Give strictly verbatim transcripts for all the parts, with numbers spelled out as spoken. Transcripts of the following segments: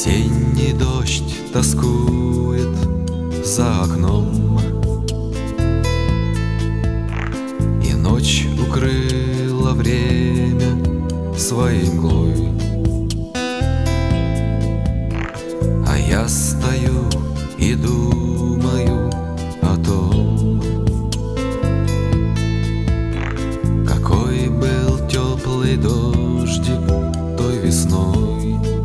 Весенний дождь тоскует за окном, и ночь укрыла время своей мглой. А я стою и думаю о том, какой был теплый дождик той весной.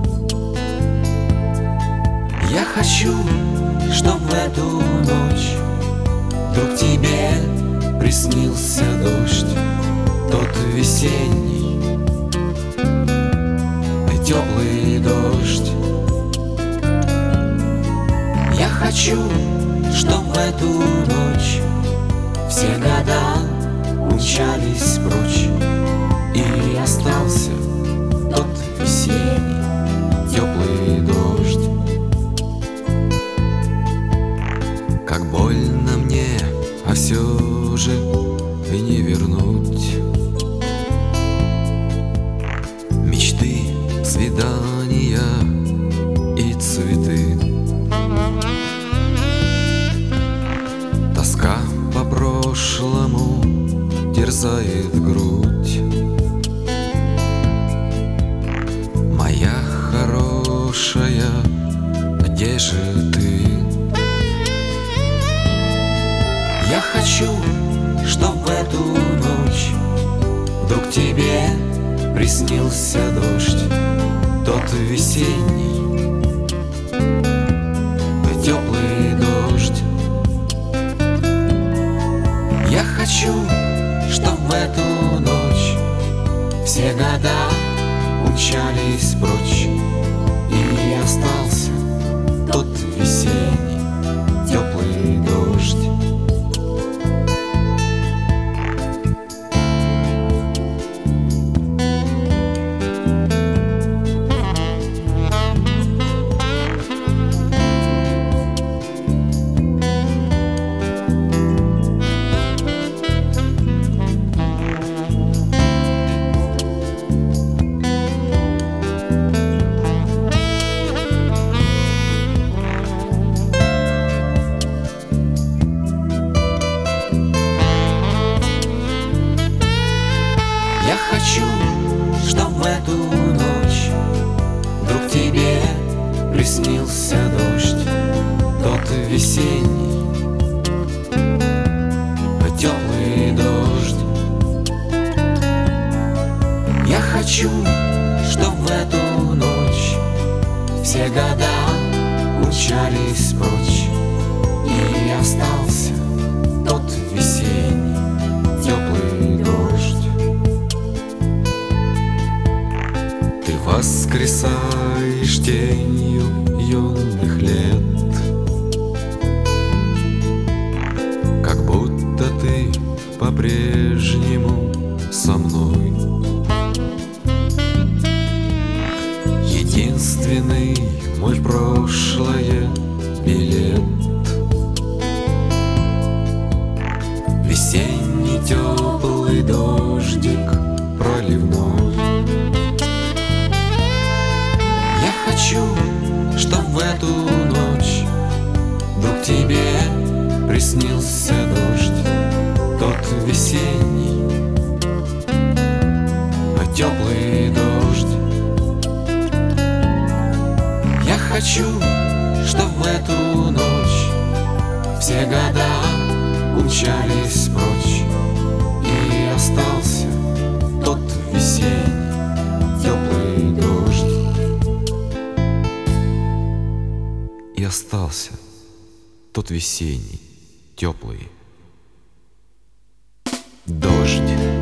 Я хочу, чтоб в эту ночь вдруг тебе приснился дождь, тот весенний, теплый дождь. Я хочу, чтоб в эту ночь все года умчались прочь, и остался тот весенний, теплый дождь. Как больно мне, а все же и не вернуть мечты, свидания и цветы. Тоска по прошлому терзает грудь. Моя хорошая, где же ты? Я хочу, чтоб в эту ночь вдруг тебе приснился дождь, тот весенний, теплый дождь. Я хочу, чтоб в эту ночь все года умчались прочь, и остался тот весенний, теплый дождь. Я хочу, чтоб в эту ночь вдруг тебе приснился дождь, тот весенний, теплый дождь. Я хочу, чтоб в эту ночь все года умчались прочь, и остался тот весенний, теплый дождь. Ты воскресаешь тенью юных лет, как будто ты по-прежнему со мной. Единственный мой в прошлое билет. Весенний теплый дождик проливной. Я хочу, чтоб в эту ночь вдруг тебе приснился дождь, тот весенний, теплый дождь. Я хочу, чтоб в эту ночь все года умчались прочь, и остался тот весенний, теплый дождь. И остался тот весенний, теплый дождь.